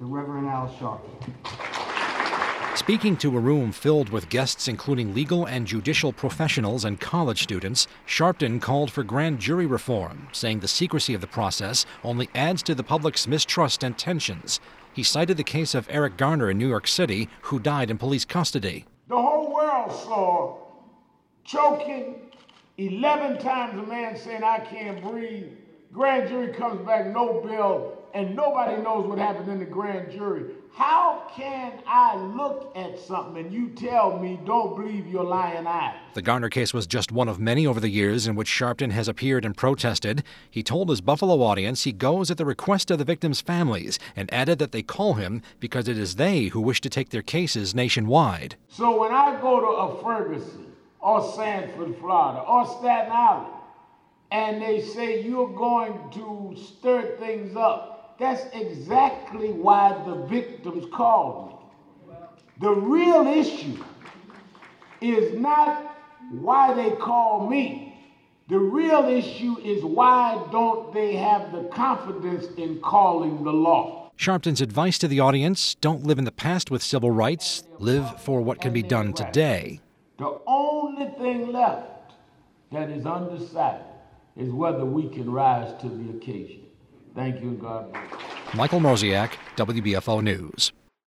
the Reverend Al Sharpton. Speaking to a room filled with guests including legal and judicial professionals and college students, Sharpton called for grand jury reform, saying the secrecy of the process only adds to the public's mistrust and tensions. He cited the case of Eric Garner in New York City, who died in police custody. The whole world saw choking, 11 times a man saying, "I can't breathe." Grand jury comes back, no bill, and nobody knows what happened in the grand jury. How can I look at something and you tell me don't believe your lying eyes? The Garner case was just one of many over the years in which Sharpton has appeared and protested. He told his Buffalo audience he goes at the request of the victims' families and added that they call him because it is they who wish to take their cases nationwide. So when I go to a Ferguson or Sanford, Florida, or Staten Island, and they say you're going to stir things up, that's exactly why the victims called me. The real issue is not why they call me. The real issue is why don't they have the confidence in calling the law. Sharpton's advice to the audience: don't live in the past with civil rights, live for what can be done today. The only thing left that is undecided is whether we can rise to the occasion. Thank you, and God bless. Michael Mroziak, WBFO News.